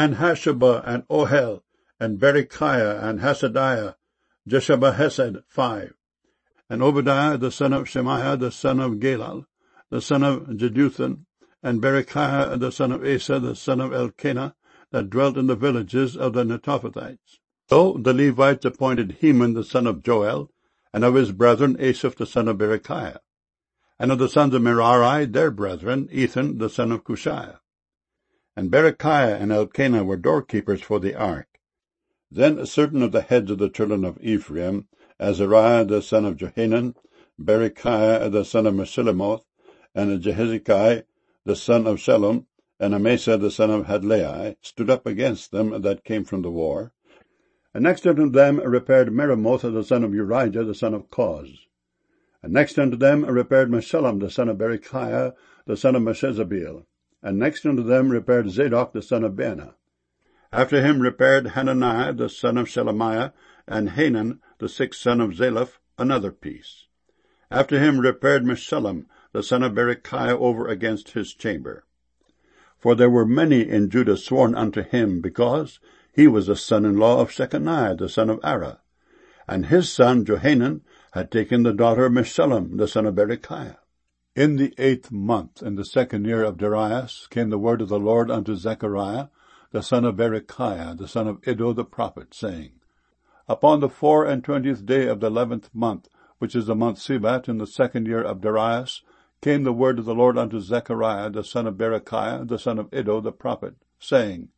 and Hashubah, and Ohel, and Berechiah, and Hasadiah, Jeshabahesed, 5. And Obadiah the son of Shemaiah, the son of Galal, the son of Jeduthun, and Berechiah the son of Asa, the son of Elkanah, that dwelt in the villages of the Netophathites. So the Levites appointed Heman the son of Joel, and of his brethren Asaph the son of Berechiah. And of the sons of Merari, their brethren, Ethan the son of Cushiah. And Berechiah and Elkanah were doorkeepers for the ark. Then certain of the heads of the children of Ephraim, Azariah the son of Johanan, Berechiah the son of Meshillemoth, and Jehezekiah the son of Shallum, and Amasa the son of Hadlai, stood up against them that came from the war. And next unto them repaired Meremoth the son of Urijah the son of Koz. And next unto them repaired Meshullam the son of Berechiah the son of Meshezabeel. And next unto them repaired Zadok the son of Baana. After him repaired Hananiah the son of Shelemiah, and Hanan the sixth son of Zalaph, another piece. After him repaired Meshullam the son of Berechiah over against his chamber. For there were many in Judah sworn unto him, because he was the son-in-law of Shechaniah the son of Ara, and his son Johanan had taken the daughter of Meshullam the son of Berechiah. In the 8th month, in the 2nd year of Darius, came the word of the Lord unto Zechariah the son of Berechiah the son of Iddo the prophet, saying, Upon the 24th day of the 11th month, which is the month Sibat, in the 2nd year of Darius, came the word of the Lord unto Zechariah the son of Berechiah the son of Iddo the prophet, saying,